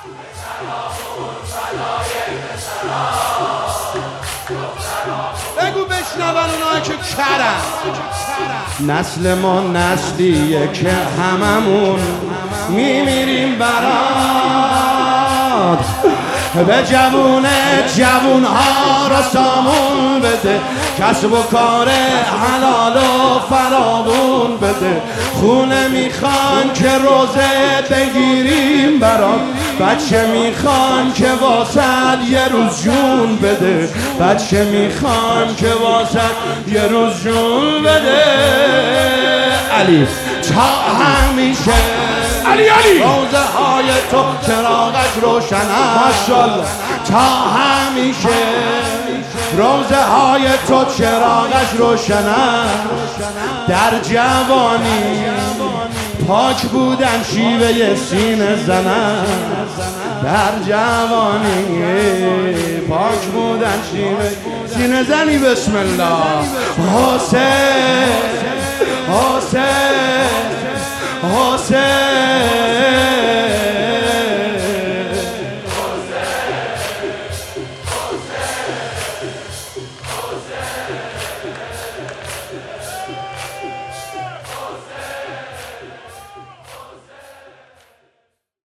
بگو بشنون اونایی که کرن. نسل ما نسلیه که هممون میمیریم برات، به جوونها را سامون بده، کسب و کار حلال و فراوون بده، خونه میخوان که روزه بگیریم برات، بچه میخوان که واسد یه روز جون بده، بچه میخوان که واسد یه روز جون بده. علی تا همیشه علی روزه های تو چراغش روشن است، ماشاءالله. تا همیشه روزه های تو چراغش روشن است، در جوانی پاک بودن شیوه سینه زنن، در جوانی پاک بودن شیوه سینه زنی. بسم الله. حسین حسین حسین